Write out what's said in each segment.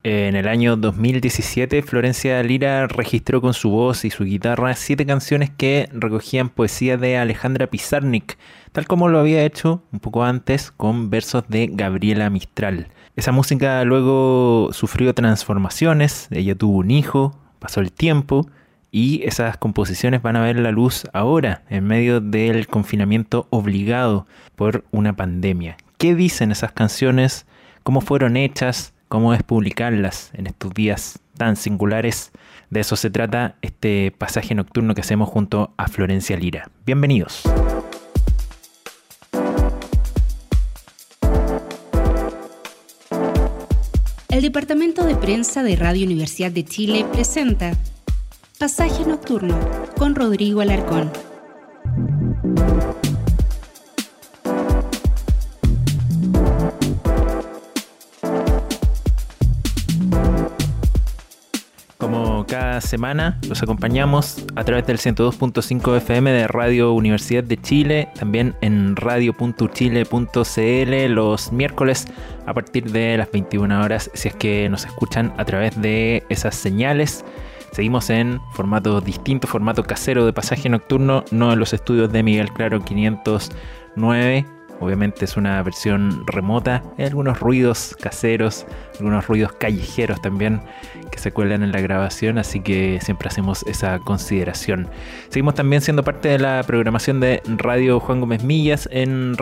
En el año 2017, Florencia Lira registró con su voz y su guitarra 7 canciones que recogían poesía de Alejandra Pizarnik, tal como lo había hecho un poco antes con versos de Gabriela Mistral. Esa música luego sufrió transformaciones, ella tuvo un hijo, pasó el tiempo y esas composiciones van a ver la luz ahora, en medio del confinamiento obligado por una pandemia. ¿Qué dicen esas canciones? ¿Cómo fueron hechas? ¿Cómo es publicarlas en estos días tan singulares? De eso se trata este pasaje nocturno que hacemos junto a Florencia Lira. Bienvenidos. El Departamento de Prensa de Radio Universidad de Chile presenta Pasaje Nocturno con Rodrigo Alarcón. Como cada semana los acompañamos a través del 102.5 FM de Radio Universidad de Chile, también en radio.uchile.cl los miércoles a partir de las 21 horas, si es que nos escuchan a través de esas señales. Seguimos en formato distinto, formato casero de pasaje nocturno, no en los estudios de Miguel Claro 509. Obviamente es una versión remota, hay algunos ruidos caseros, algunos ruidos callejeros también que se cuelan en la grabación, así que siempre hacemos esa consideración. Seguimos también siendo parte de la programación de Radio Juan Gómez Millas en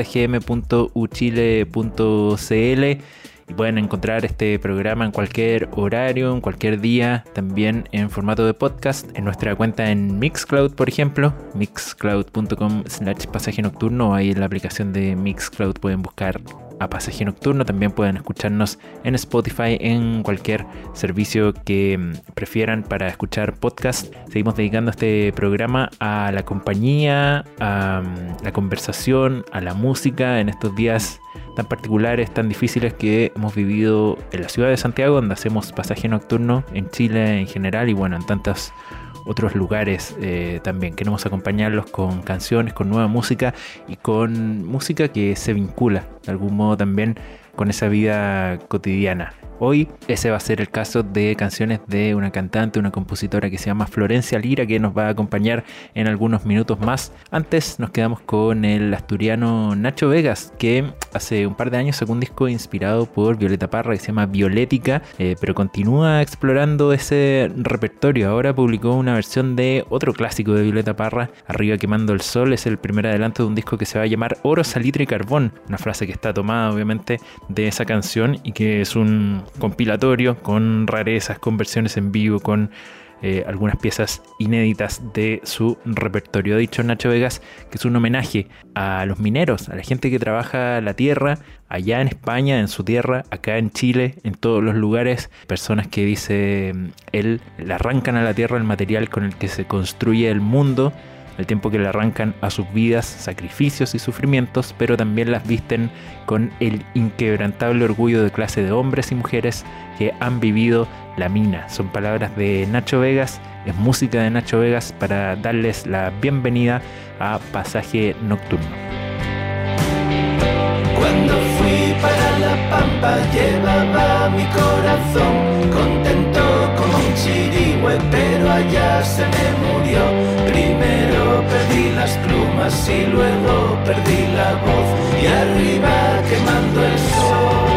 radiojgm.uchile.cl y pueden encontrar este programa en cualquier horario, en cualquier día, también en formato de podcast, en nuestra cuenta en Mixcloud, por ejemplo, mixcloud.com/pasaje nocturno, ahí en la aplicación de Mixcloud pueden buscar a Pasaje Nocturno, también pueden escucharnos en Spotify, en cualquier servicio que prefieran para escuchar podcast. Seguimos dedicando este programa a la compañía, a la conversación, a la música en estos días tan particulares, tan difíciles que hemos vivido en la ciudad de Santiago, donde hacemos Pasaje Nocturno, en Chile en general y bueno, en tantos otros lugares también. Queremos acompañarlos con canciones, con nueva música y con música que se vincula de algún modo también con esa vida cotidiana. Hoy ese va a ser el caso de canciones de una cantante, una compositora que se llama Florencia Lira, que nos va a acompañar en algunos minutos más. Antes nos quedamos con el asturiano Nacho Vegas, que hace un par de años sacó un disco inspirado por Violeta Parra que se llama Violética, pero continúa explorando ese repertorio. Ahora publicó una versión de otro clásico de Violeta Parra, Arriba quemando el sol. Es el primer adelanto de un disco que se va a llamar Oro, Salitre y Carbón, una frase que está tomada obviamente de esa canción y que es un compilatorio con rarezas, con versiones en vivo, con algunas piezas inéditas de su repertorio. Ha dicho Nacho Vegas que es un homenaje a los mineros, a la gente que trabaja la tierra allá en España, en su tierra, acá en Chile, en todos los lugares, personas que, dice él, le arrancan a la tierra el material con el que se construye el mundo, al tiempo que le arrancan a sus vidas sacrificios y sufrimientos, pero también las visten con el inquebrantable orgullo de clase de hombres y mujeres que han vivido la mina. Son palabras de Nacho Vegas, es música de Nacho Vegas para darles la bienvenida a Pasaje Nocturno. Cuando fui para la Pampa llevaba mi corazón contento como un chirigüe, pero allá se me murió. Primero perdí las plumas y luego perdí la voz, y arriba quemando el sol.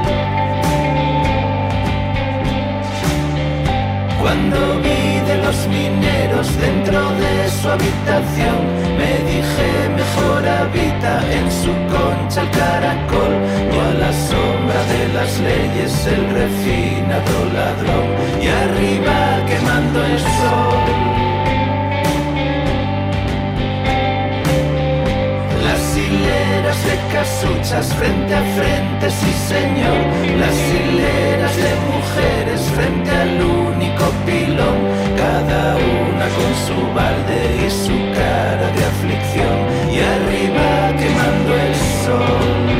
Cuando vi de los mineros dentro de su habitación, me dije mejor habita en su concha el caracol, o a la sombra de las leyes el refinado ladrón, y arriba quemando el sol. Las hileras de casuchas frente a frente, sí señor, las hileras de mujeres frente al único pilón, cada una con su balde y su cara de aflicción, y arriba quemando el sol.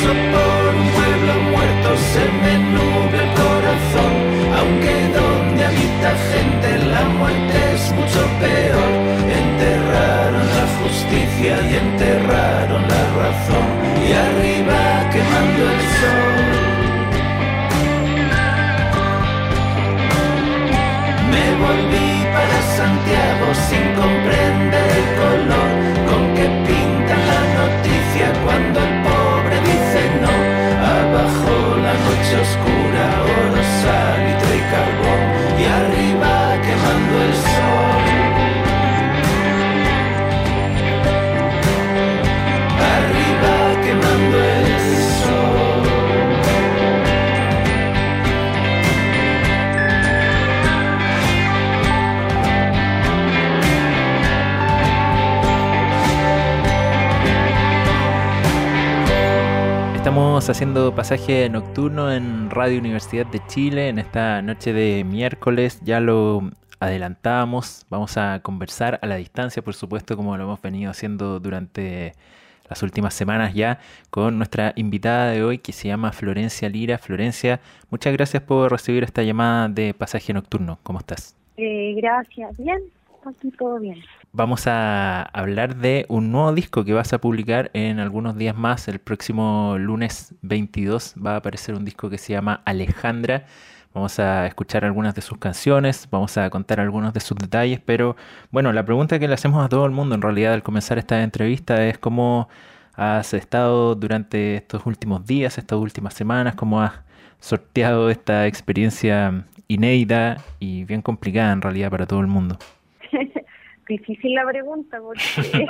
paso por un pueblo muerto se me nubla el corazón, aunque donde habita gente la muerte es mucho peor. Enterraron la justicia y enterraron la razón, y arriba quemando el sol. Me volví para Santiago sin comprender el color con que pintan la noticia cuando el pobre dice no. Abajo la noche oscura, oro, salitre y carbón, y arriba quemando el sol. Arriba quemando el sol. Estamos haciendo pasaje nocturno en Radio Universidad de Chile en esta noche de miércoles. Ya lo adelantábamos, vamos a conversar a la distancia, por supuesto, como lo hemos venido haciendo durante las últimas semanas ya, con nuestra invitada de hoy que se llama Florencia Lira. Florencia, muchas gracias por recibir esta llamada de pasaje nocturno. ¿Cómo estás? Gracias. Bien, aquí todo bien. Vamos a hablar de un nuevo disco que vas a publicar en algunos días más. El próximo lunes 22 va a aparecer un disco que se llama Alejandra. Vamos a escuchar algunas de sus canciones, vamos a contar algunos de sus detalles, pero bueno, la pregunta que le hacemos a todo el mundo en realidad al comenzar esta entrevista es cómo has estado durante estos últimos días, estas últimas semanas, cómo has sorteado esta experiencia inédita y bien complicada en realidad para todo el mundo. Difícil la pregunta porque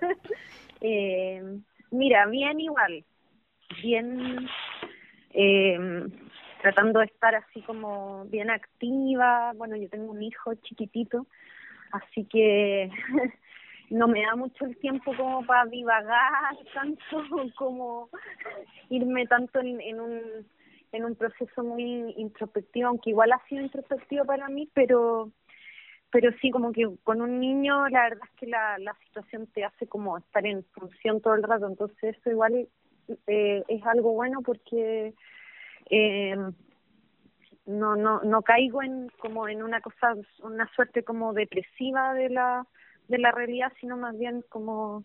mira, bien igual, bien tratando de estar así como bien activa. Bueno, yo tengo un hijo chiquitito, así que no me da mucho el tiempo como para divagar tanto, como irme tanto en un proceso muy introspectivo, aunque igual ha sido introspectivo para mí, pero sí, como que con un niño la verdad es que la situación te hace como estar en función todo el rato, entonces eso igual es algo bueno porque no caigo como en una cosa, una suerte como depresiva de la realidad, sino más bien como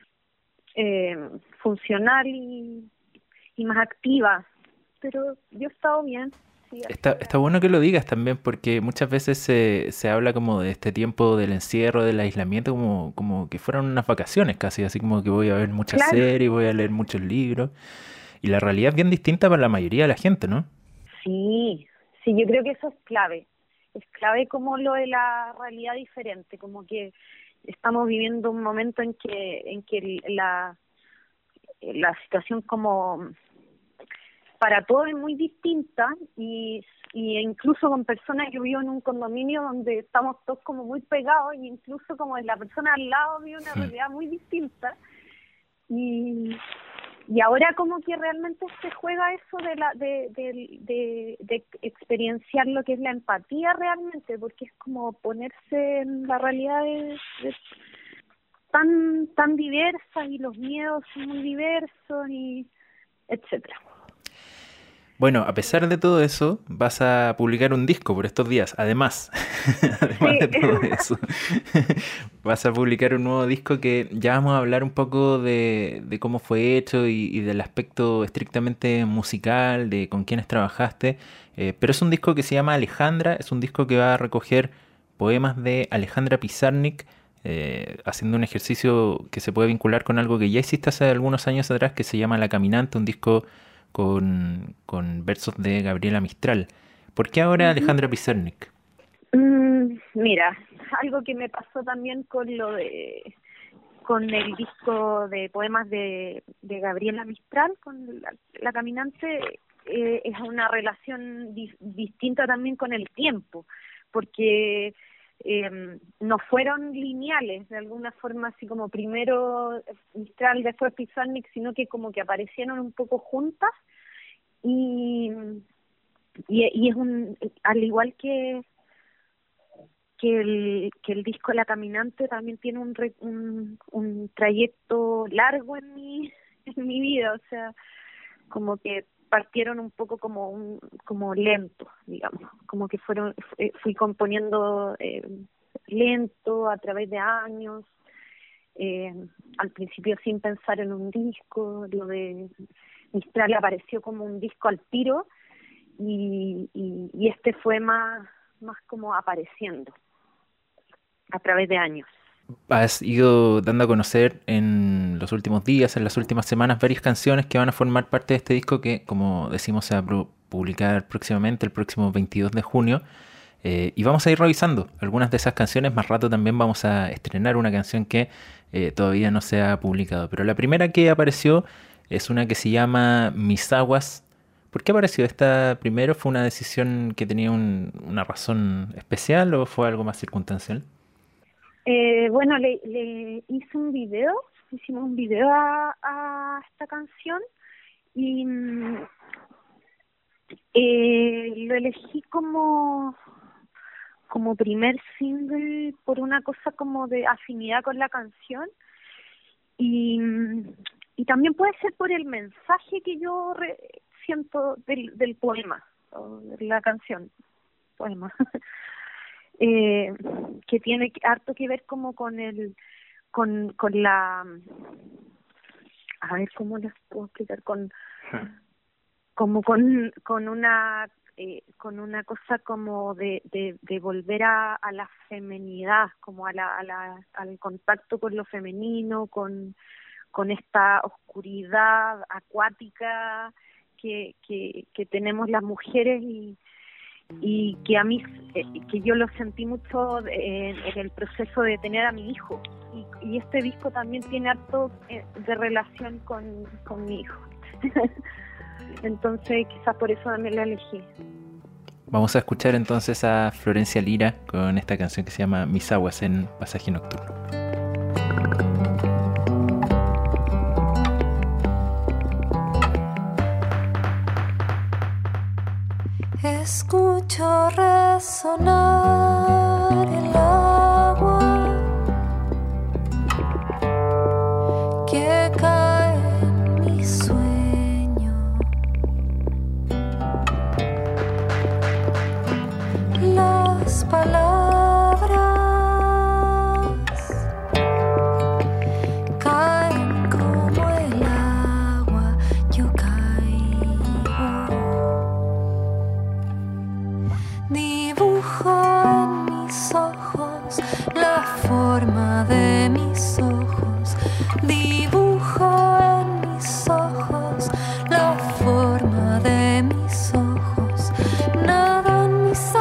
funcional y más activa. Pero yo he estado bien. Sí, Está bueno que lo digas también porque muchas veces se habla como de este tiempo del encierro, del aislamiento, como que fueran unas vacaciones casi, así como que voy a ver muchas claro. series, voy a leer muchos libros, y la realidad es bien distinta para la mayoría de la gente, ¿no? Sí, yo creo que eso es clave como lo de la realidad diferente, como que estamos viviendo un momento en que la situación como para todos es muy distinta y incluso con personas, yo vivo en un condominio donde estamos todos como muy pegados y incluso como la persona al lado vive una realidad muy distinta y ahora como que realmente se juega eso de experienciar lo que es la empatía realmente, porque es como ponerse en la realidad de tan diversas y los miedos son muy diversos y etcétera. Bueno, a pesar de todo eso, vas a publicar un disco por estos días, además de todo eso. Vas a publicar un nuevo disco que ya vamos a hablar un poco de cómo fue hecho y del aspecto estrictamente musical, de con quiénes trabajaste, pero es un disco que se llama Alejandra, es un disco que va a recoger poemas de Alejandra Pizarnik, haciendo un ejercicio que se puede vincular con algo que ya hiciste hace algunos años atrás, que se llama La Caminante, un disco con versos de Gabriela Mistral. ¿Por qué ahora Alejandra Pizarnik? Mira, algo que me pasó también con el disco de poemas de Gabriela Mistral, con la Caminante, es una relación distinta también con el tiempo, porque no fueron lineales de alguna forma, así como primero Mistral, después Pizarnik, sino que como que aparecieron un poco juntas y es al igual que el disco La Caminante también tiene un trayecto largo en mi vida, o sea, como que partieron un poco como lentos, digamos, como que fui componiendo lento a través de años, al principio sin pensar en un disco. Lo de Mistral apareció como un disco al tiro, y este fue más como apareciendo a través de años. Has ido dando a conocer en los últimos días, en las últimas semanas, varias canciones que van a formar parte de este disco que, como decimos, se va a publicar próximamente, el próximo 22 de junio. Y vamos a ir revisando algunas de esas canciones. Más rato también vamos a estrenar una canción que todavía no se ha publicado. Pero la primera que apareció es una que se llama Mis Aguas. ¿Por qué apareció esta primero? ¿Fue una decisión que tenía una razón especial o fue algo más circunstancial? Bueno, le hicimos un video a esta canción, y lo elegí como primer single por una cosa como de afinidad con la canción, y también puede ser por el mensaje que yo siento del poema, o de la canción, poema. Que tiene harto que ver como con la, a ver cómo les puedo explicar, con una cosa como de volver a la femenidad, como al contacto con lo femenino, con esta oscuridad acuática que tenemos las mujeres, y que a mí, que yo lo sentí mucho en el proceso de tener a mi hijo, y este disco también tiene harto de relación con mi hijo. Entonces quizás por eso también la elegí. Vamos a escuchar entonces a Florencia Lira con esta canción que se llama Mis Aguas en Pasaje Nocturno. Escucho resonar el agua que cae en mi sueño. Las palabras caen como el agua, yo caigo. Dibujo en mis ojos la forma de mis ojos. Dibujo en mis ojos la forma de mis ojos. Nada en mis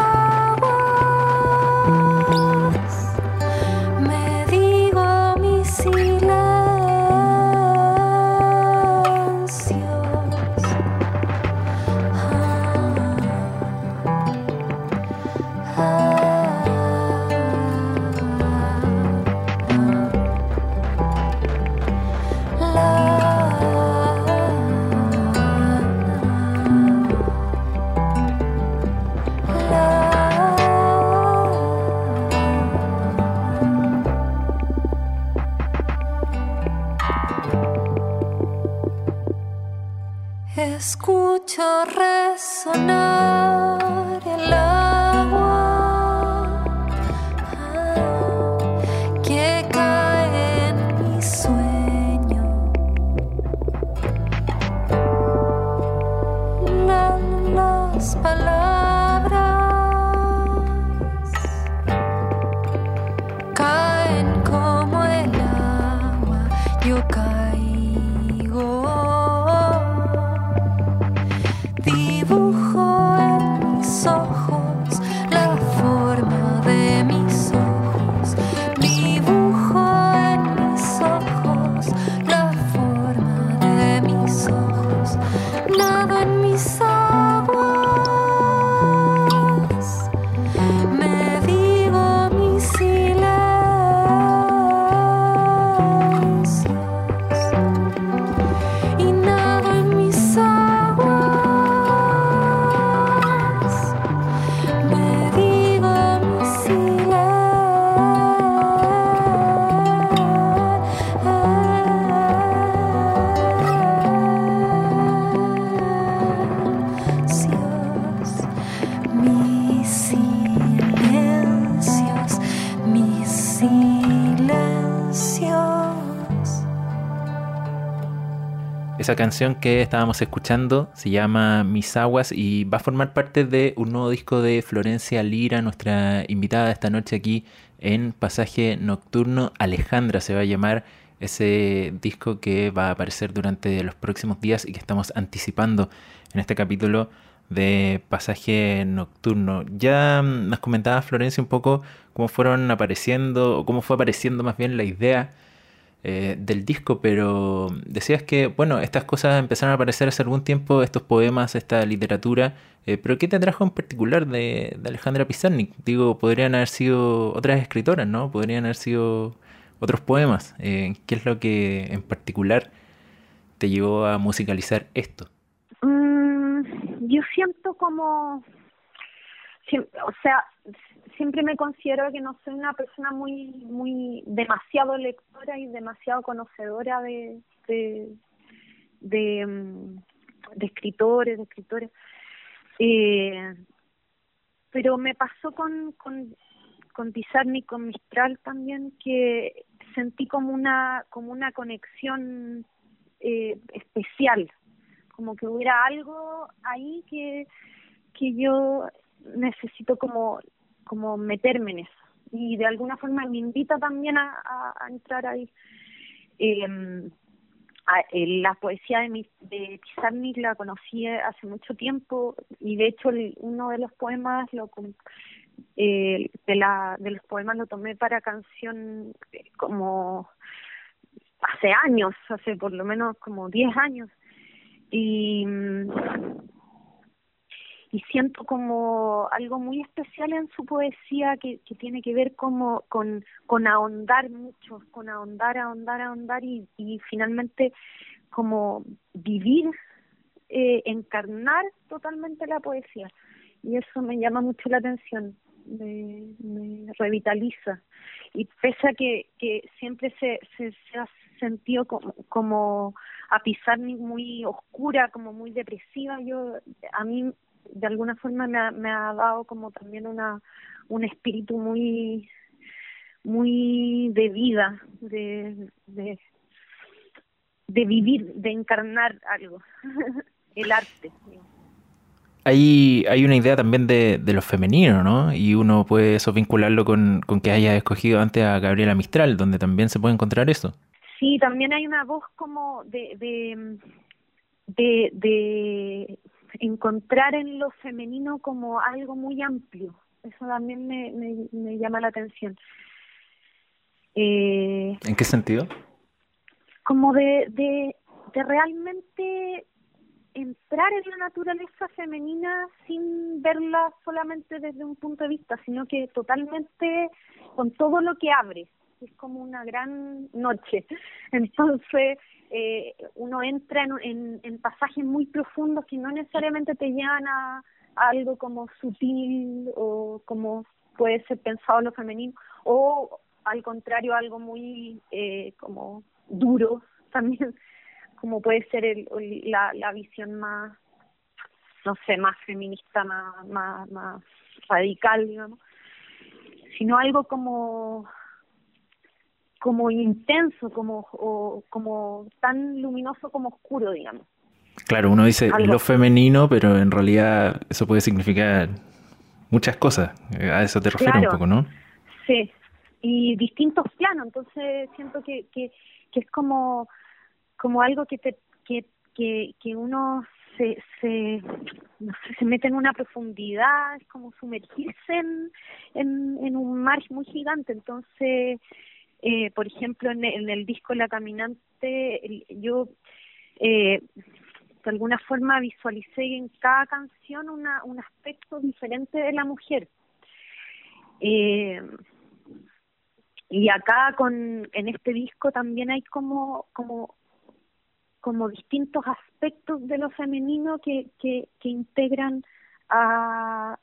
aguas. Me digo mis silencios. Escucho resonar el agua que cae en mi sueño. Las palabras caen como el agua, yo caigo. Dibujo en mis ojos la forma de mis ojos. Dibujo en mis ojos la forma de mis ojos. Nado en mis aguas. Me digo mis silencios. Y nado en mis aguas. Esa canción que estábamos escuchando se llama Mis Aguas y va a formar parte de un nuevo disco de Florencia Lira, nuestra invitada esta noche aquí en Pasaje Nocturno. Alejandra se va a llamar ese disco que va a aparecer durante los próximos días y que estamos anticipando en este capítulo de Pasaje Nocturno. Ya nos comentaba Florencia un poco cómo fueron apareciendo, o cómo fue apareciendo más bien la idea del disco, pero decías que, bueno, estas cosas empezaron a aparecer hace algún tiempo, estos poemas, esta literatura, pero ¿qué te atrajo en particular de Alejandra Pizarnik? Digo, podrían haber sido otras escritoras, ¿no? Podrían haber sido otros poemas. ¿Qué es lo que en particular te llevó a musicalizar esto? Yo siento como, o sea, siempre me considero que no soy una persona muy demasiado lectora y demasiado conocedora de escritores, de escritoras. Pero me pasó con Pizarnik, con Mistral también, que sentí como una conexión especial, como que hubiera algo ahí que yo necesito como meterme en eso, y de alguna forma me invita también a entrar ahí. La poesía de Pizarnik la conocí hace mucho tiempo, y de hecho uno de los poemas de los poemas lo tomé para canción como hace años, hace por lo menos como 10 años, y siento como algo muy especial en su poesía que tiene que ver como con ahondar mucho, con ahondar y finalmente como vivir, encarnar totalmente la poesía, y eso me llama mucho la atención, me revitaliza, y pese a que siempre se ha sentido como a Pizarnik muy oscura, como muy depresiva, a mí de alguna forma me ha dado como también un espíritu muy de vida, de vivir, de encarnar algo, el arte. Hay una idea también de lo femenino, ¿no? Y uno puede eso vincularlo con que hayas escogido antes a Gabriela Mistral, donde también se puede encontrar eso. Sí, también hay una voz como de encontrar en lo femenino como algo muy amplio. Eso también me llama la atención. ¿En qué sentido? Como de realmente entrar en la naturaleza femenina sin verla solamente desde un punto de vista, sino que totalmente con todo lo que abre. Es como una gran noche. Entonces uno entra en pasajes muy profundos que no necesariamente te llevan a algo como sutil o como puede ser pensado en lo femenino, o al contrario algo muy como duro también, como puede ser la visión más, no sé, más feminista, más radical, digamos, sino algo como intenso, como tan luminoso como oscuro, digamos. Claro, uno dice lo femenino, pero en realidad eso puede significar muchas cosas. A eso te refieres, claro, un poco, ¿no? Sí, y distintos planos. Entonces siento que es como algo que uno no sé, se mete en una profundidad, es como sumergirse en un mar muy gigante. Entonces por ejemplo, en el disco La Caminante, yo de alguna forma visualicé en cada canción un aspecto diferente de la mujer. Y acá en este disco también hay como distintos aspectos de lo femenino que integran a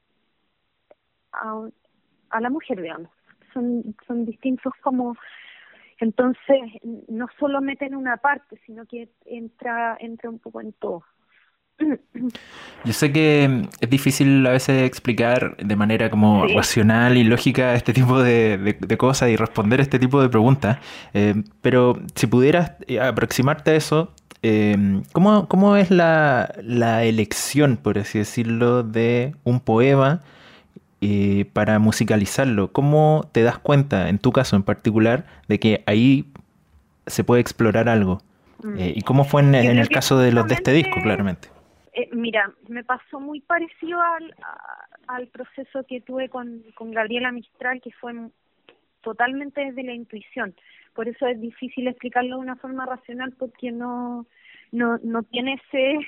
la mujer, digamos. Son distintos como, entonces no solo meten una parte, sino que entra un poco en todo. Yo sé que es difícil a veces explicar de manera como racional y lógica este tipo de cosas y responder este tipo de preguntas, pero si pudieras aproximarte a eso ¿Cómo es la elección, por así decirlo, de un poema para musicalizarlo? ¿Cómo te das cuenta, en tu caso en particular, de que ahí se puede explorar algo? ¿Y cómo fue en Yo creo el que caso de los de este disco, justamente, claramente? Mira, me pasó muy parecido al proceso que tuve con Gabriela Mistral, que fue totalmente desde la intuición. Por eso es difícil explicarlo de una forma racional, porque no tiene ese...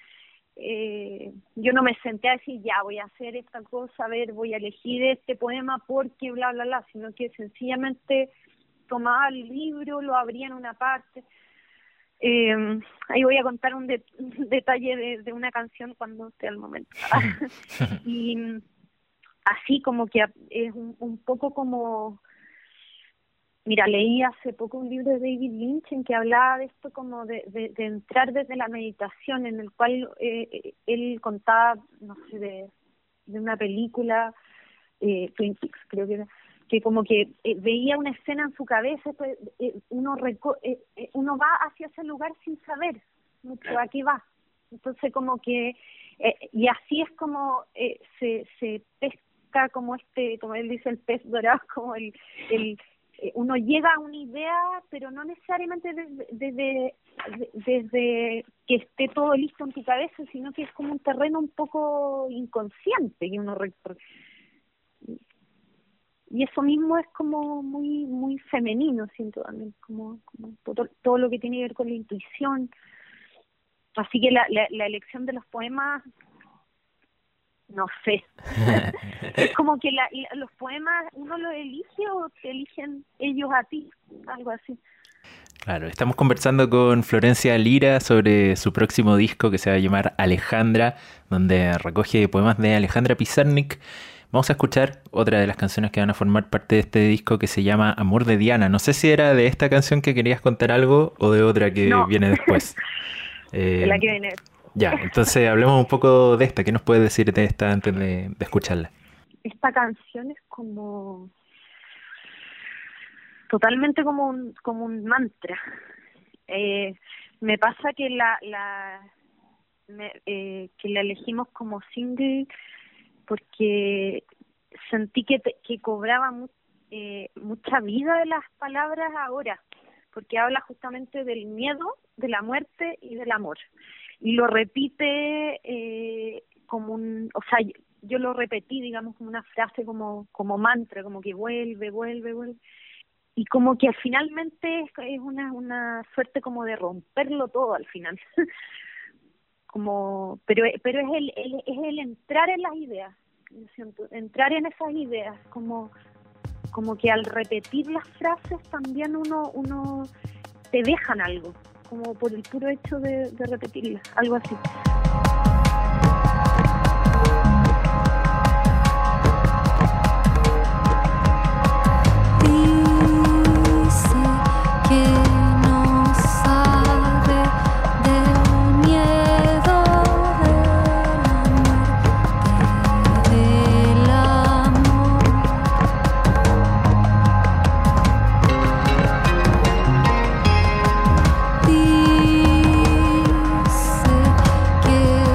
yo no me senté a decir, ya, voy a hacer esta cosa, a ver, voy a elegir este poema porque bla, bla, bla, sino que sencillamente tomaba el libro, lo abría en una parte. Ahí voy a contar un detalle de una canción cuando esté al momento. Y así como que es un poco como... Mira, leí hace poco un libro de David Lynch en que hablaba de esto como de entrar desde la meditación, en el cual él contaba, no sé, de una película, Twin Peaks creo que era, que como que veía una escena en su cabeza, pues, uno va hacia ese lugar sin saber mucho a qué va. Entonces como que, y así es como se pesca como como él dice, el pez dorado, como uno llega a una idea, pero no necesariamente desde que esté todo listo en tu cabeza, sino que es como un terreno un poco inconsciente que uno recorre. Y eso mismo es como muy muy femenino, siento también, como todo lo que tiene que ver con la intuición. Así que la elección de los poemas, no sé. Es como que los poemas uno los elige o te eligen ellos a ti, algo así. Claro, estamos conversando con Florencia Lira sobre su próximo disco que se va a llamar Alejandra, donde recoge poemas de Alejandra Pizarnik. Vamos a escuchar otra de las canciones que van a formar parte de este disco que se llama Amor de Diana. No sé si era de esta canción que querías contar algo o de otra que viene después. De la que viene. Ya, entonces hablemos un poco de esta. ¿Qué nos puedes decir de esta antes de escucharla? Esta canción es como... totalmente como un mantra. Me pasa que que la elegimos como single porque sentí que cobraba mucha vida de las palabras ahora, porque habla justamente del miedo, de la muerte y del amor. Y lo repite como o sea, yo lo repetí, digamos, como una frase, como mantra, como que vuelve. Y como que finalmente es una suerte como de romperlo todo al final. pero es el entrar en las ideas, yo siento, entrar en esas ideas, como que al repetir las frases también uno te dejan algo, como por el puro hecho de repetirlas, algo así. Que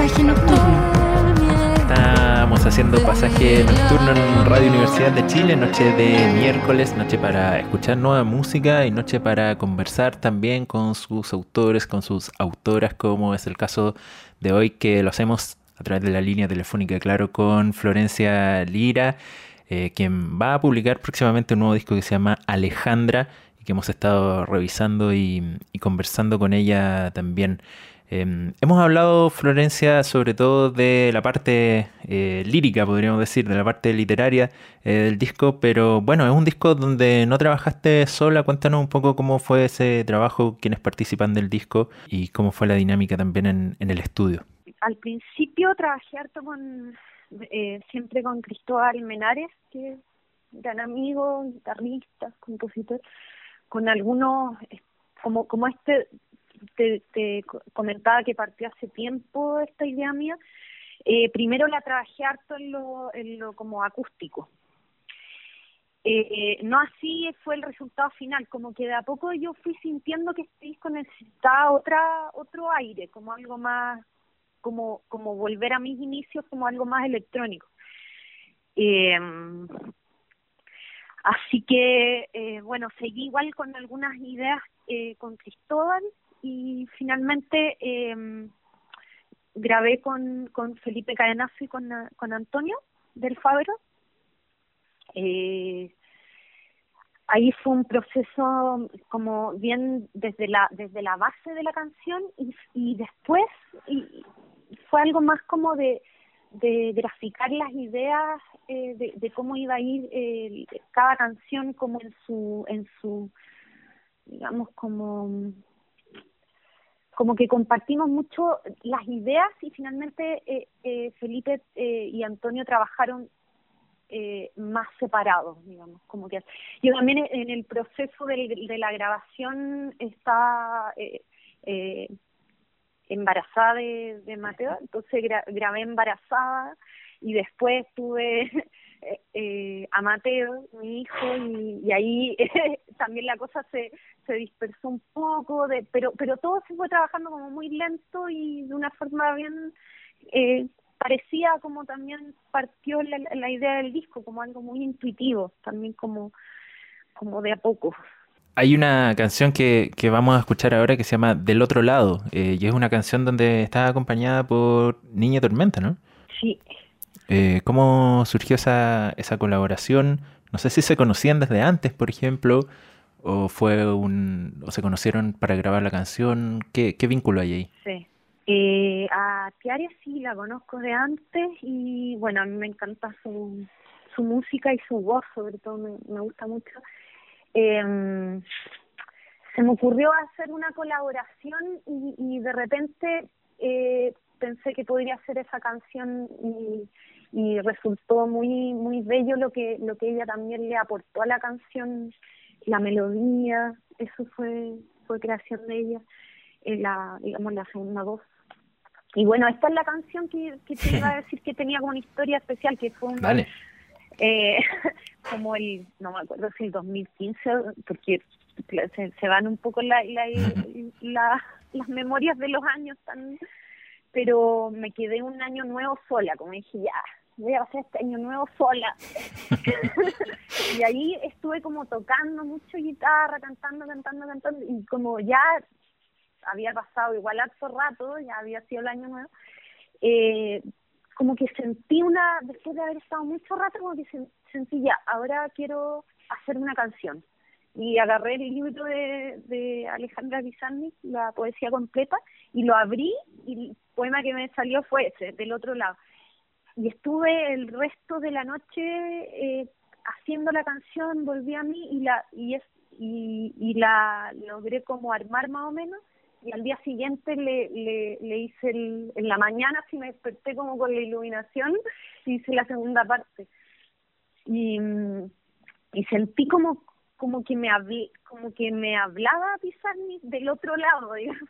Pasaje Nocturno. Estamos haciendo pasaje nocturno en Radio Universidad de Chile, noche de miércoles, noche para escuchar nueva música y noche para conversar también con sus autores, con sus autoras, como es el caso de hoy, que lo hacemos a través de la línea telefónica, claro, con Florencia Lira, quien va a publicar próximamente un nuevo disco que se llama Alejandra, y que hemos estado revisando y conversando con ella también. Hemos hablado, Florencia, sobre todo de la parte lírica, podríamos decir, de la parte literaria del disco, pero bueno, es un disco donde no trabajaste sola. Cuéntanos un poco cómo fue ese trabajo, quiénes participan del disco y cómo fue la dinámica también en el estudio. Al principio trabajé harto siempre con Cristóbal Menares, que es un gran amigo, guitarrista, compositor, con algunos, como te comentaba que partió hace tiempo esta idea mía. Primero la trabajé harto en lo como acústico. No así fue el resultado final, como que de a poco yo fui sintiendo que este disco necesitaba otro aire, como algo más, como volver a mis inicios, como algo más electrónico. Así que, bueno, seguí igual con algunas ideas con Cristóbal, y finalmente grabé con Felipe Cadenazo y con Antonio del Fabro. Ahí fue un proceso como bien desde la base de la canción, y después fue algo más como de graficar las ideas de cómo iba a ir cada canción, como en su digamos, como que compartimos mucho las ideas, y finalmente Felipe y Antonio trabajaron más separados, digamos, como que yo también en el proceso de la grabación estaba embarazada de Mateo, entonces grabé embarazada, y después tuve a Mateo, mi hijo, y ahí también la cosa se dispersó un poco, pero todo se fue trabajando como muy lento y de una forma bien parecía, como también partió la idea del disco, como algo muy intuitivo, también como de a poco. Hay una canción que vamos a escuchar ahora que se llama Del Otro Lado, y es una canción donde está acompañada por Niña Tormenta, ¿no? Sí. ¿Cómo surgió esa colaboración? No sé si se conocían desde antes, por ejemplo, o o se conocieron para grabar la canción. ¿Qué vínculo hay ahí? Sí. A Tiare sí la conozco de antes, y bueno, a mí me encanta su música y su voz, sobre todo me gusta mucho. Se me ocurrió hacer una colaboración, y de repente pensé que podría hacer esa canción, y resultó muy muy bello lo que ella también le aportó a la canción, la melodía. Eso fue creación de ella, digamos la segunda voz. Y bueno, esta es la canción que te iba a decir que tenía como una historia especial, que fue Dale. como no me acuerdo si el 2015, porque se van un poco las memorias de los años, pero me quedé un año nuevo sola, como dije, ya, voy a hacer este año nuevo sola. Y ahí estuve como tocando mucho guitarra, cantando, y como ya había pasado igual harto rato, ya había sido el año nuevo, como que sentí después de haber estado mucho rato, como que sentí ya, ahora quiero hacer una canción. Y agarré el libro de Alejandra Pizarnik, la poesía completa, y lo abrí, y el poema que me salió fue ese, Del Otro Lado. Y estuve el resto de la noche haciendo la canción, volví a mí, y la logré como armar más o menos, y al día siguiente le hice en la mañana, así me desperté como con la iluminación, y hice la segunda parte. Y sentí como que me hablaba Pizarnik del otro lado, digamos.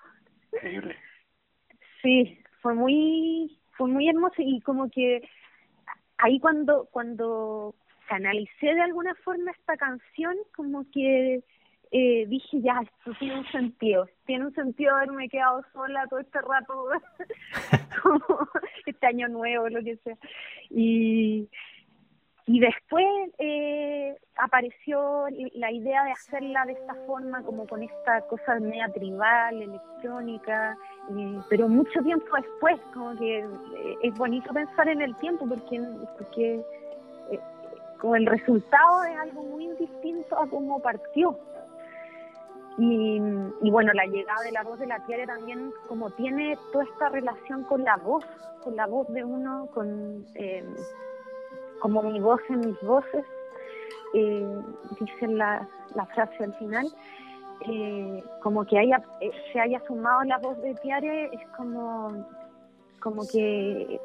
Sí, fue muy hermoso, y como que ahí cuando canalicé de alguna forma esta canción, como que dije, ya, esto tiene un sentido haberme quedado sola todo este rato, como este año nuevo, lo que sea. Y después apareció la idea de hacerla de esta forma, como con esta cosa media tribal, electrónica, pero mucho tiempo después, como que es bonito pensar en el tiempo, porque como el resultado es algo muy distinto a cómo partió. Y bueno, la llegada de la voz de la Tiare también, como tiene toda esta relación con la voz de uno, como mi voz en mis voces, dice la frase al final, como que se haya sumado la voz de Tiare, es como que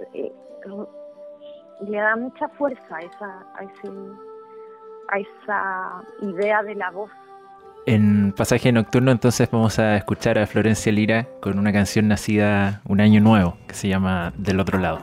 le da mucha fuerza a esa idea de la voz. En Pasaje Nocturno entonces vamos a escuchar a Florencia Lira con una canción nacida un año nuevo que se llama Del Otro Lado.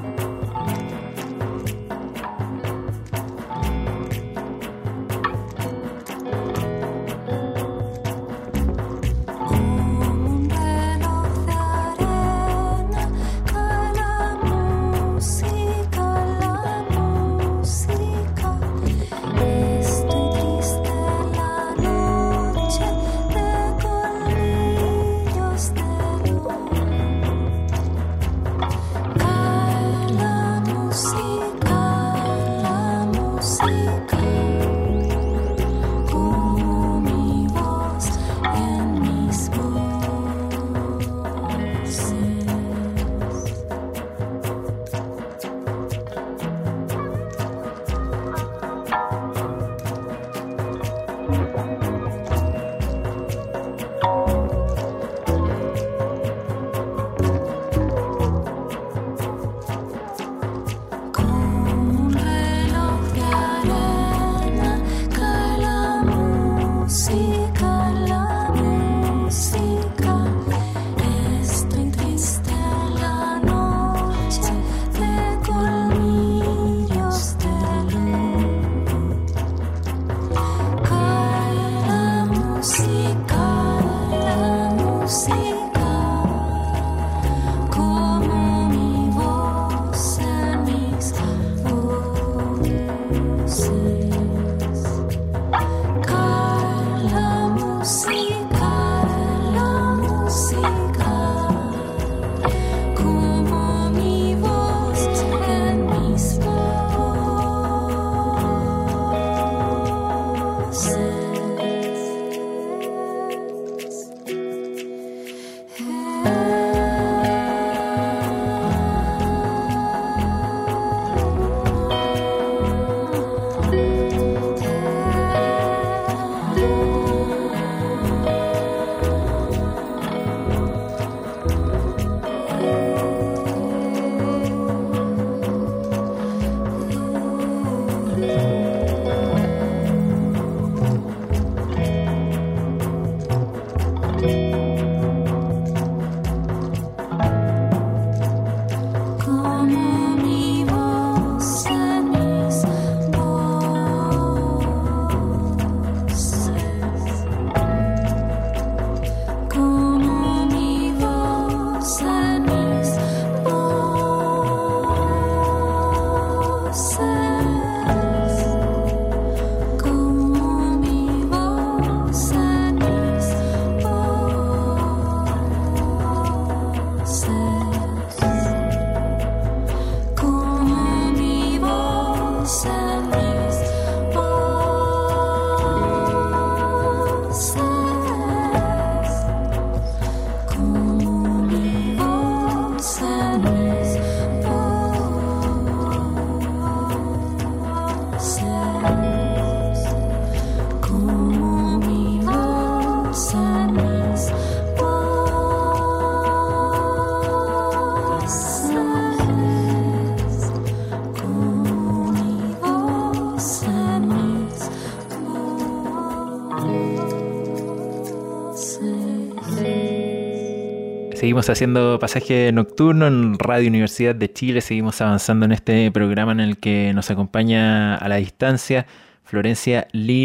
Seguimos haciendo Pasaje Nocturno en Radio Universidad de Chile, seguimos avanzando en este programa en el que nos acompaña a la distancia Florencia Lira,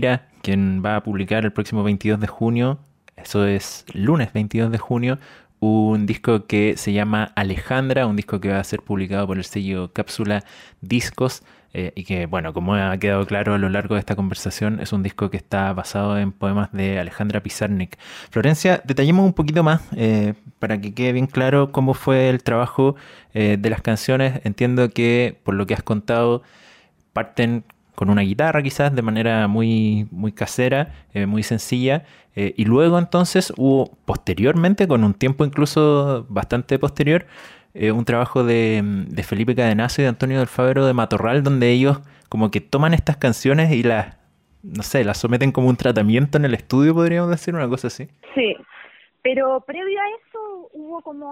quien va a publicar el próximo 22 de junio, eso es lunes 22 de junio, un disco que se llama Alejandra, un disco que va a ser publicado por el sello Cápsula Discos, y que, bueno, como ha quedado claro a lo largo de esta conversación, es un disco que está basado en poemas de Alejandra Pizarnik. Florencia, detallemos un poquito más para que quede bien claro cómo fue el trabajo de las canciones. Entiendo que, por lo que has contado, parten con una guitarra quizás de manera muy, muy casera, muy sencilla, y luego entonces hubo posteriormente, con un tiempo incluso bastante posterior, un trabajo de Felipe Cadenazo y de Antonio del Fabro de Matorral, donde ellos como que toman estas canciones y las, no sé, las someten como un tratamiento en el estudio, podríamos decir, una cosa así. Sí, pero previo a eso hubo como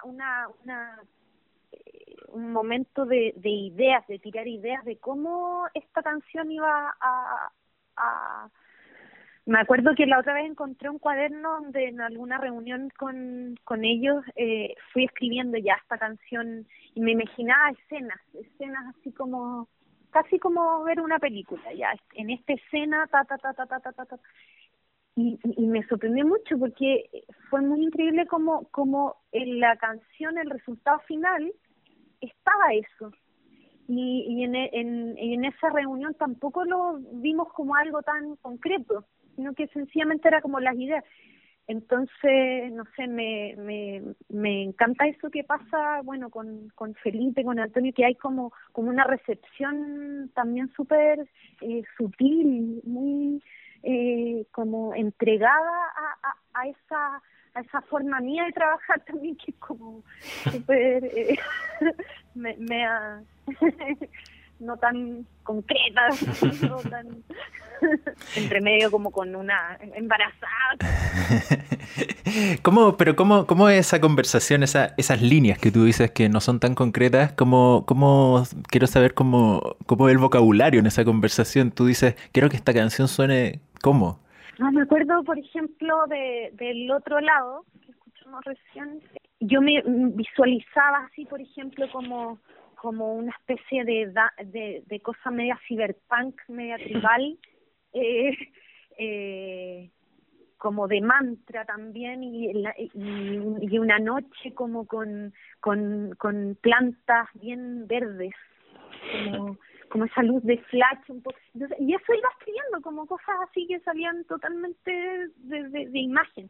un momento de ideas, de tirar ideas de cómo esta canción iba a... Me acuerdo que la otra vez encontré un cuaderno donde en alguna reunión con ellos fui escribiendo ya esta canción y me imaginaba escenas así como, casi como ver una película, ya, en esta escena, Y me sorprendió mucho porque fue muy increíble como en la canción, el resultado final, estaba eso. Y en esa reunión tampoco lo vimos como algo tan concreto, sino que sencillamente era como las ideas. Entonces, no sé, me encanta eso que pasa, bueno, con Felipe, con Antonio, que hay como una recepción también súper sutil, muy como entregada a esa forma mía de trabajar también, que es como súper no tan concreta, no tan entre medio como con una embarazada. ¿Cómo es esa conversación, esas líneas que tú dices que no son tan concretas? Quiero saber cómo es el vocabulario en esa conversación? Tú dices, quiero que esta canción suene, ¿cómo? No, me acuerdo, por ejemplo, del otro lado, que escuchamos recién, yo me visualizaba así, por ejemplo, como una especie de cosa media cyberpunk, media tribal, como de mantra también, y una noche como con plantas bien verdes, como esa luz de flash un poco. Entonces, y eso iba escribiendo como cosas así que salían totalmente de imagen.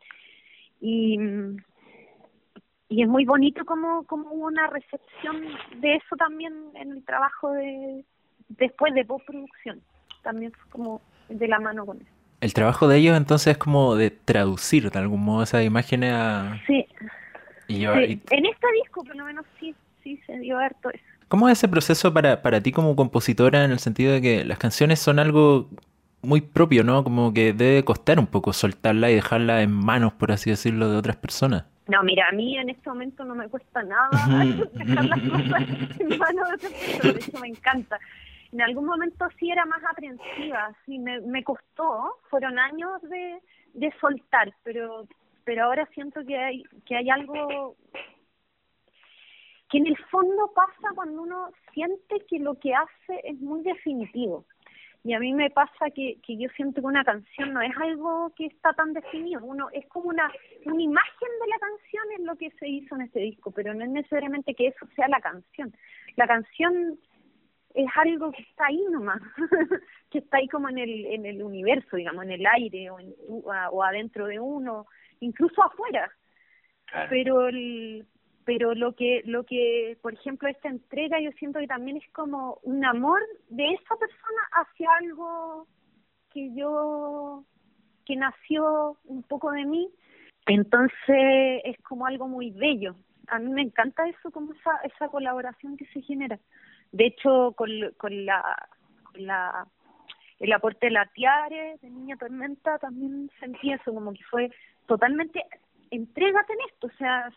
Y es muy bonito como hubo una recepción de eso también en el trabajo después de postproducción. También fue como de la mano con eso. El trabajo de ellos entonces es como de traducir de algún modo esas imágenes a... Sí. Sí. En este disco por lo menos sí se dio harto eso. ¿Cómo es ese proceso para ti como compositora, en el sentido de que las canciones son algo muy propio, ¿no? Como que debe costar un poco soltarla y dejarla en manos, por así decirlo, de otras personas. No, mira, a mí en este momento no me cuesta nada dejar las cosas en manos de otras personas, de hecho me encanta. En algún momento sí era más aprensiva, sí me costó, fueron años de soltar, pero ahora siento que hay algo que en el fondo pasa cuando uno siente que lo que hace es muy definitivo. Y a mí me pasa que yo siento que una canción no es algo que está tan definido, es como una imagen de la canción en lo que se hizo en este disco, pero no es necesariamente que eso sea la canción. La canción es algo que está ahí nomás, que está ahí como en el universo, digamos, en el aire o adentro de uno, incluso afuera. Claro. Pero lo que, por ejemplo, esta entrega yo siento que también es como un amor de esa persona hacia algo que nació un poco de mí. Entonces es como algo muy bello. A mí me encanta eso, como esa colaboración que se genera. De hecho, con el aporte de la Tiare, de Niña Tormenta, también sentí eso, como que fue totalmente, entrégate en esto, o sea,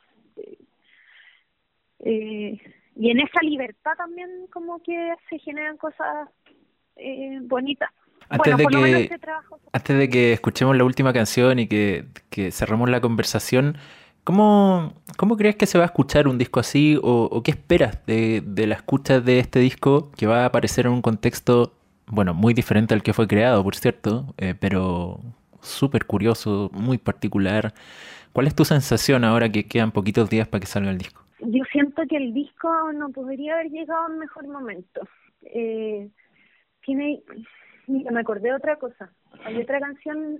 y en esa libertad también como que se generan cosas bonitas. Antes de que escuchemos la última canción y que cerremos la conversación, ¿cómo crees que se va a escuchar un disco así? ¿O qué esperas de la escucha de este disco que va a aparecer en un contexto bueno, muy diferente al que fue creado, por cierto, pero súper curioso, muy particular. ¿Cuál es tu sensación ahora que quedan poquitos días para que salga el disco? Yo siento que el disco no podría haber llegado en mejor momento. Mira, me acordé de otra cosa. Hay otra canción,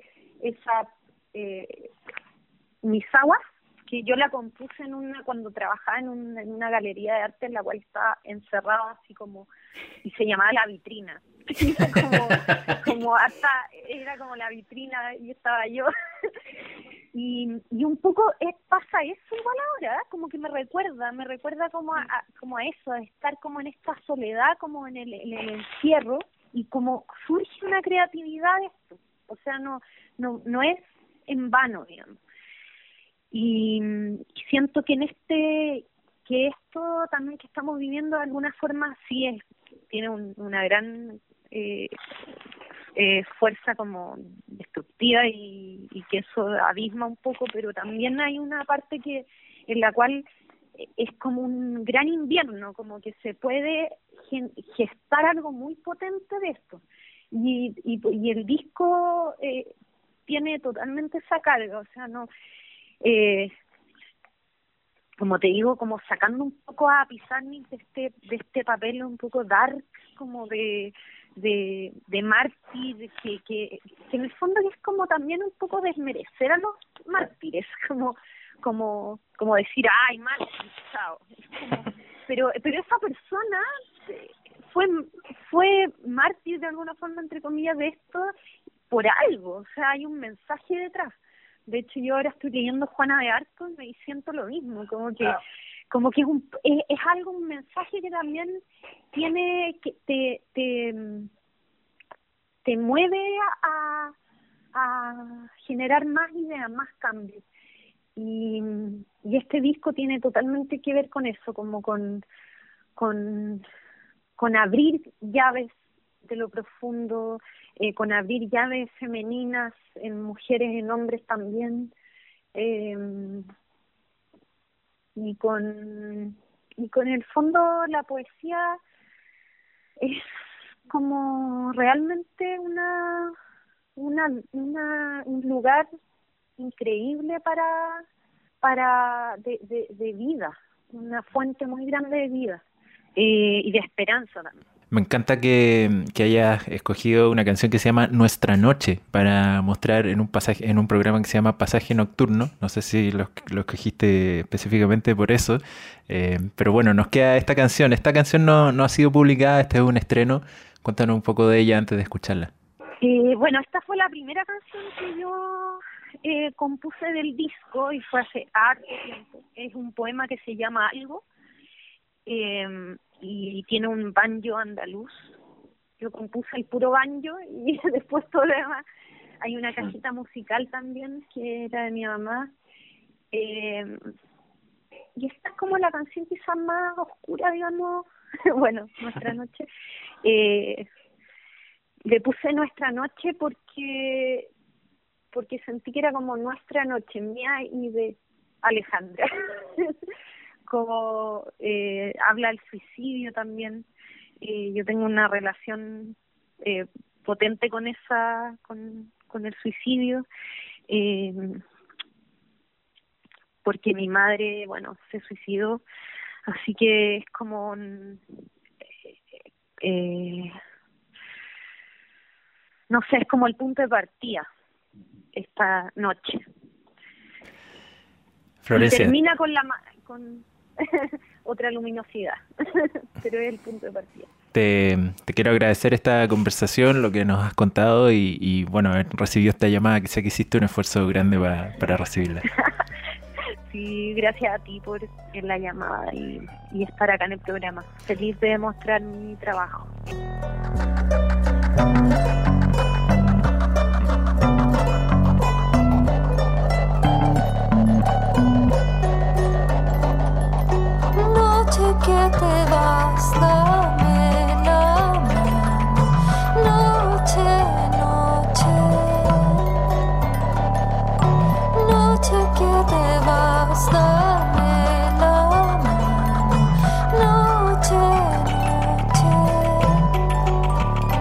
Mis Aguas, que yo la compuse cuando trabajaba en una galería de arte en la cual estaba encerrada así como, y se llamaba La Vitrina. como hasta era como la vitrina y estaba yo. y un poco pasa eso igual ahora, como que me recuerda como a eso, a estar como en esta soledad, como en el encierro, y como surge una creatividad de esto. O sea, no es en vano, digamos. Y siento que que esto también que estamos viviendo de alguna forma sí tiene una gran fuerza como destructiva y que eso abisma un poco, pero también hay una parte en la cual es como un gran invierno, como que se puede gestar algo muy potente de esto. Y el disco tiene totalmente esa carga, o sea, como te digo, como sacando un poco a Pizarnik de este papel un poco dark, como de mártir, que en el fondo es como también un poco desmerecer a los mártires, como decir, ay, mártir, chao. Pero esa persona fue mártir de alguna forma, entre comillas, de esto por algo, o sea, hay un mensaje detrás. De hecho, yo ahora estoy leyendo Juana de Arco y siento lo mismo, como que es algo, un mensaje que también tiene, que te mueve a generar más ideas, más cambios. Y este disco tiene totalmente que ver con eso, como con abrir llaves de lo profundo, con abrir llaves femeninas en mujeres, en hombres también, y con el fondo la poesía es como realmente un lugar increíble de vida, una fuente muy grande de vida y de esperanza también. Me encanta que hayas escogido una canción que se llama Nuestra Noche para mostrar en un programa que se llama Pasaje Nocturno. No sé si lo escogiste específicamente por eso, pero bueno, nos queda esta canción. Esta canción no ha sido publicada, este es un estreno. Cuéntanos un poco de ella antes de escucharla. Bueno, esta fue la primera canción que yo compuse del disco y fue hace harto tiempo. Es un poema que se llama Algo. Y tiene un banjo andaluz. Yo compuse el puro banjo y después todo lo demás. Hay una cajita musical también que era de mi mamá. Y esta es como la canción quizás más oscura, digamos. Bueno, Nuestra Noche. Le puse Nuestra Noche porque sentí que era como nuestra noche, mía y de Alejandra. Como habla del suicidio también. Yo tengo una relación potente con el suicidio, porque mi madre, bueno, se suicidó, así que es como no sé, es como el punto de partida esta noche. Florencia. Y termina con otra luminosidad, pero es el punto de partida. Te quiero agradecer esta conversación, lo que nos has contado y bueno, haber recibido esta llamada, que sé que hiciste un esfuerzo grande para recibirla. Sí, gracias a ti por la llamada y estar acá en el programa. Feliz de mostrar mi trabajo. Noche que te vas, dame la mano. Noche, noche. Noche que te vas, dame la mano. Noche, noche.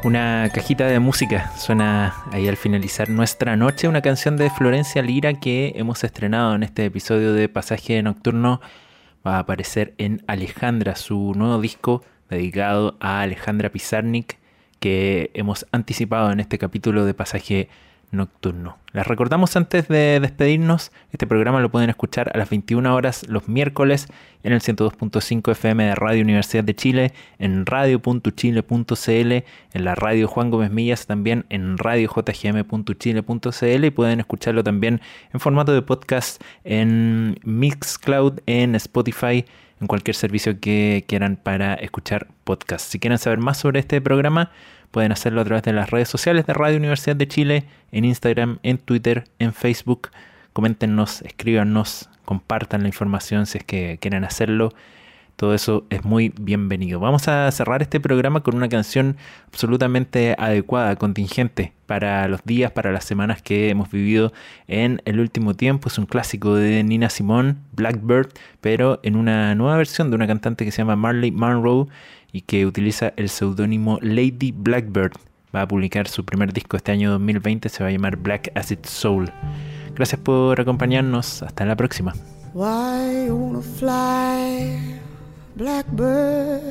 Una cajita de música suena ahí al finalizar nuestra noche, una canción de Florencia Lira que hemos estrenado en este episodio de Pasaje Nocturno. Va a aparecer en Alejandra, su nuevo disco dedicado a Alejandra Pizarnik, que hemos anticipado en este capítulo de Pasaje Nocturno. Les recordamos antes de despedirnos, este programa lo pueden escuchar a las 21 horas los miércoles en el 102.5 FM de Radio Universidad de Chile, en radio.chile.cl, en la radio Juan Gómez Millas, también en radiojgm.chile.cl, y pueden escucharlo también en formato de podcast en Mixcloud, en Spotify, en cualquier servicio que quieran para escuchar podcasts. Si quieren saber más sobre este programa, pueden hacerlo a través de las redes sociales de Radio Universidad de Chile, en Instagram, en Twitter, en Facebook. Coméntenos, escríbanos, compartan la información si es que quieren hacerlo. Todo eso es muy bienvenido. Vamos a cerrar este programa con una canción absolutamente adecuada, contingente para los días, para las semanas que hemos vivido en el último tiempo. Es un clásico de Nina Simone, Blackbird, pero en una nueva versión de una cantante que se llama Marilyn Monroe y que utiliza el seudónimo Lady Blackbird. Va a publicar su primer disco este año 2020, se va a llamar Black Acid Soul. Gracias por acompañarnos, hasta la próxima. Why you wanna fly, Blackbird?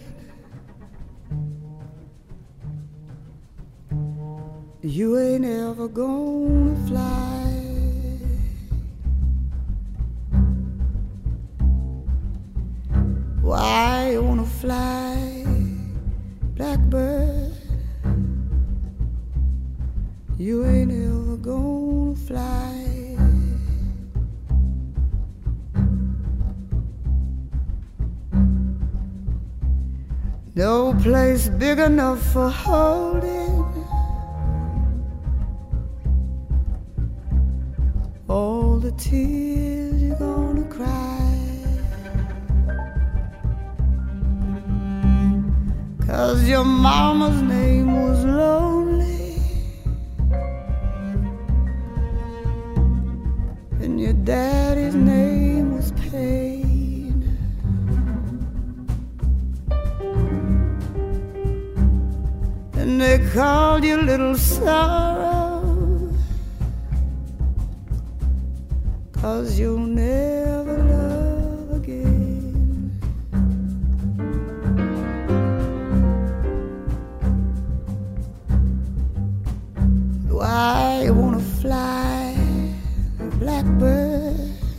You ain't ever gonna fly. Why you wanna fly, Blackbird? You ain't ever gonna fly. No place big enough for holding all the tears you're gonna cry. 'Cause your mama's name was lonely and your daddy's name was pain. And they called you Little Sorrow, 'cause you'll never love again. Why you wanna fly, Blackbird?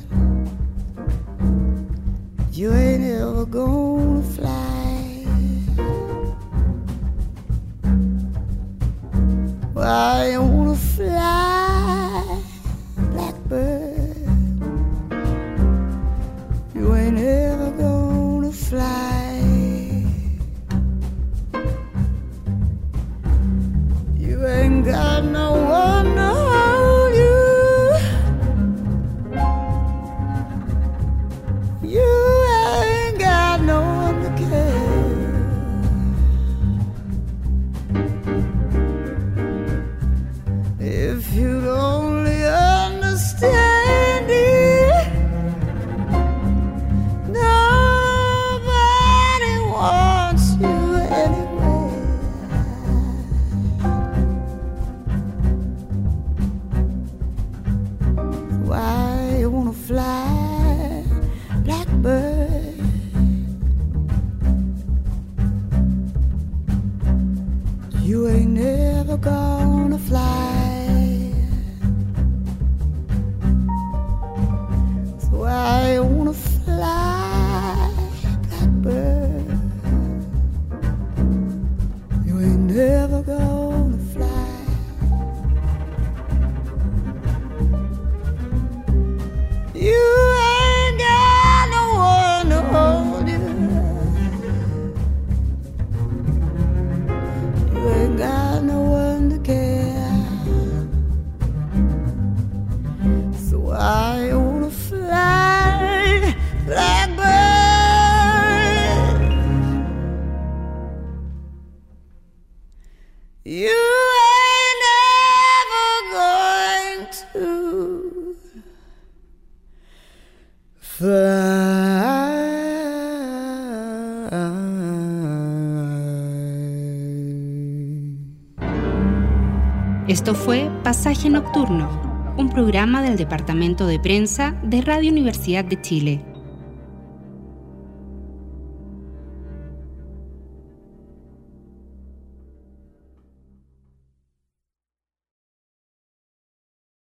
You ain't ever gonna fly. Why you wanna fly, Blackbird? You ain't ever gonna fly. You ain't got no one to hold you. You ain't got no one to care. If you'd only understand it, nobody wants you anyway. Why you wanna fly, Blackbird? You ain't never gonna fly. So why you wanna fly, Blackbird? You ain't never gonna fly. You ain't got no one to hold you. You ain't got no one to care. So why you wanna fly, Blackbird? You ain't never going to fly. Esto fue Pasaje Nocturno, un programa del Departamento de Prensa de Radio Universidad de Chile.